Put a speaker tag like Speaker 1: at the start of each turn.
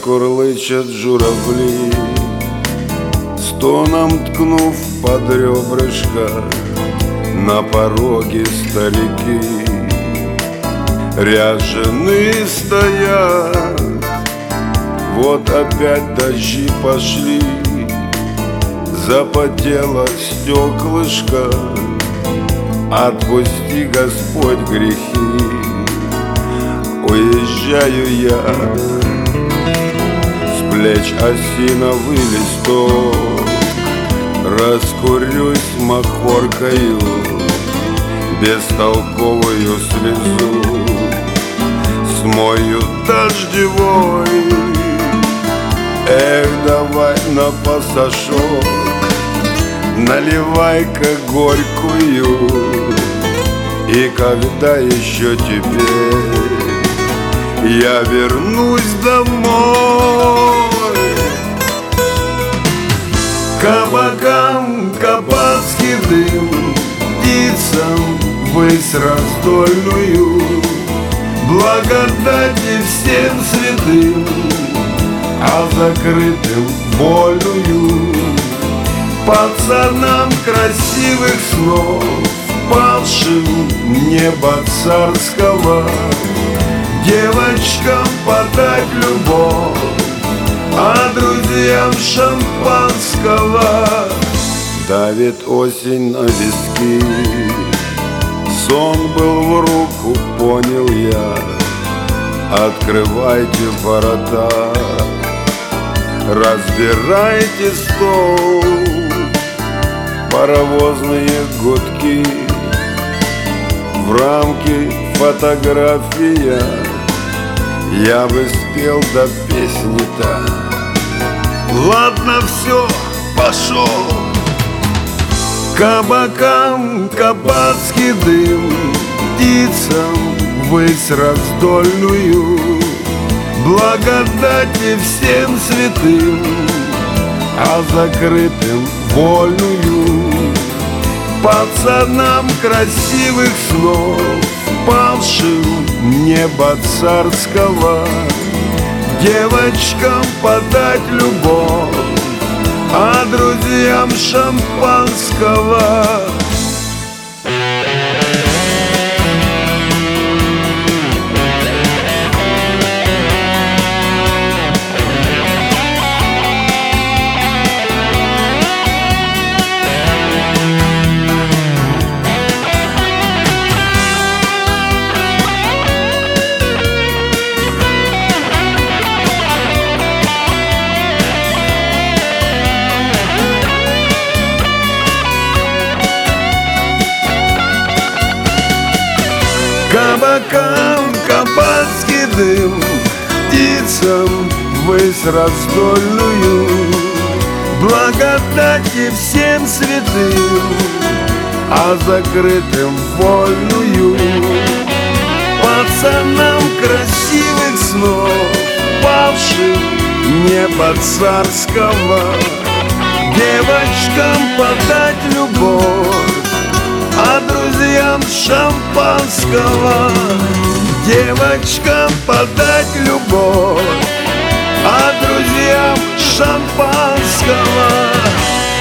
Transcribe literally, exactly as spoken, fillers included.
Speaker 1: курлычат журавли, стоном ткнув под ребрышко на пороге старики. Ряженые стоят, вот опять дожди пошли, запотело стеклышко, отпусти, Господь, грехи. Уезжаю я, с плеч осиновый листок, раскурюсь махоркою, бестолковую слезу смою дождевой. Эх, давай на пасашок, наливай-ка горькую. И когда еще теперь я вернусь домой? Кабакам кабацкий дым, птицам высь раздольную, благодати всем святым, а закрытым вольную. Пацанам красивых снов, павшим неба царского, девочкам подать любовь, а друзьям шампанского. Давит осень на виски, сон был в руку, понял я. Открывайте ворота, разбирайте стол. Паровозные гудки, в рамке фотография. Я бы спел до песни-то. Ладно, все, пошел. Кабакам кабацкий дым, птицам высь раздольную, благодати всем святым, а закрытым вольную. Пацанам красивых снов, павшим неба царского, девочкам подать любовь, а друзьям шампанского. Кабакам кабацкий дым, птицам высь раздольную, благодати всем святым, а закрытым вольную. Пацанам красивых снов, павшим неба царского, девочкам подать любовь, а друзьям шампанского. Девочкам подать любовь, а друзьям шампанского.